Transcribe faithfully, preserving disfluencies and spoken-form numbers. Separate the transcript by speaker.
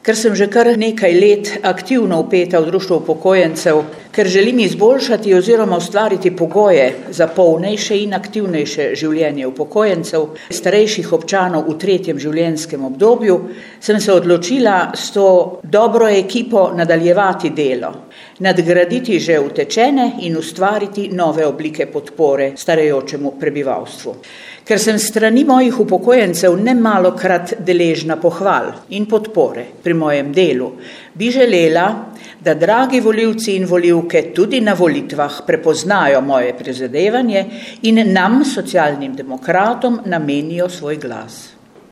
Speaker 1: Ker sem že kar nekaj let aktivno vpeta v društvo upokojencev, ker želim izboljšati oziroma ustvariti pogoje za polnejše in aktivnejše življenje upokojencev, starejših občanov v tretjem življenjskem obdobju, sem se odločila s to dobro ekipo nadaljevati delo, nadgraditi že utečene in ustvariti nove oblike podpore starajočemu prebivalstvu. Ker sem strani mojih upokojencev nemalokrat deležna pohval in podpore pri mojem delu, bi želela, da dragi volivci in volivke tudi na volitvah prepoznajo moje prizadevanje in nam, socialnim demokratom, namenijo svoj glas.